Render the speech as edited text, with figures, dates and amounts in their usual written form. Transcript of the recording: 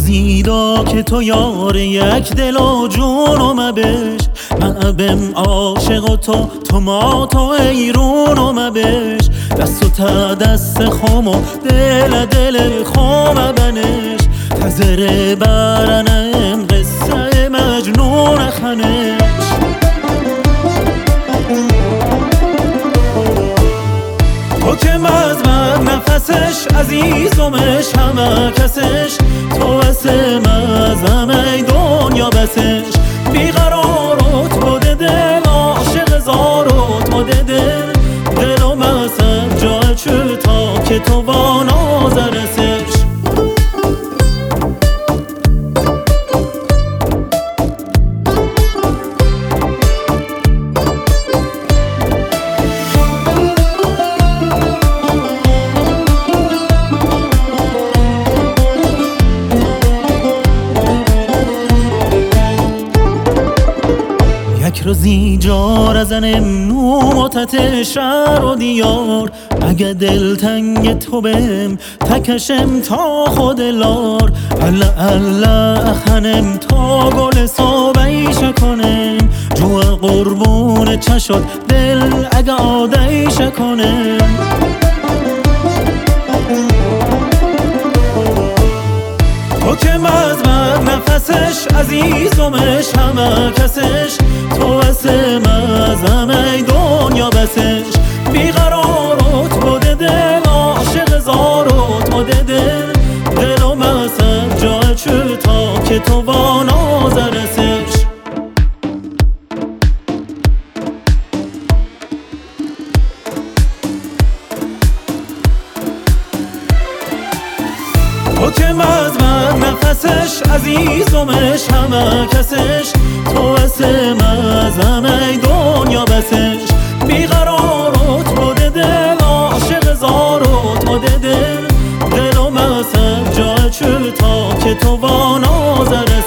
روزی دا که تو یار یک دل و جونم بش معبم عاشق و تو ما تو ایرونم بش دست و تا دست خوم و دل خوم بنش تزره برنم قصه مجنون خنش تو که مزمن نفسش عزیزمش همه کسش تو اسم ازم ای دنیا بسش بیقرارت بوده دل عاشق زارت بوده دل و مسد جای چه تا که تو وانا زرسش یک روزی جار ازنم نومتت شهر و دیار اگه دلتنگ تو بهم تکشم تا خود لار الله خنم تا گل صابیش کنم جو قربون چشات دل اگه آدیش کنم تو که مزمن نفسش عزیزمش همه کسش تو اسم ازم ای دنیا بسش بیقرارت بوده دل عاشق زارت بوده دل و مسد جای چه تا که تو وانا زرسش تو که مزمن نفسش عزیزمش همه کسش تو اسم ازم ای دنیا بسش بیقرارت بوده دل عاشق زارت بوده دل و مسد جای چه تا که تو وانا زرسش